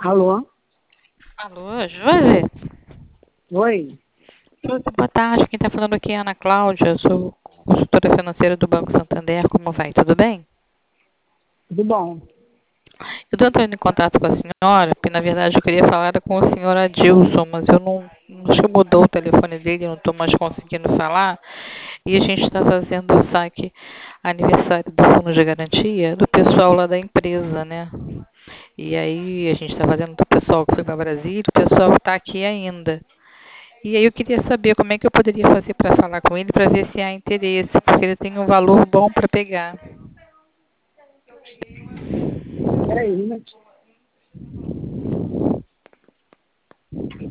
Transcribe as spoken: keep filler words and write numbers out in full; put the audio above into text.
Alô? Alô, Josi? Oi? Josi, boa tarde. Quem está falando aqui é a Ana Cláudia. Eu sou consultora financeira do Banco Santander. Como vai? Tudo bem? Tudo bom? Eu estou entrando em contato com a senhora, porque na verdade eu queria falar com o senhor Adilson, mas eu não. Acho que mudou o telefone dele, eu não estou mais conseguindo falar. E a gente está fazendo o saque aniversário do fundo de garantia do pessoal lá da empresa, né? E aí a gente está fazendo do pessoal que foi para Brasília, o pessoal está aqui ainda. E aí eu queria saber como é que eu poderia fazer para falar com ele, para ver se há interesse, porque ele tem um valor bom para pegar. Peraí, um minutinho.